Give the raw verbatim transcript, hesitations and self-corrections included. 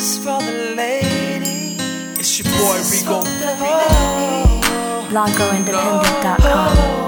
is for the lady. It's your boy Rico. Blanco Independent dot com.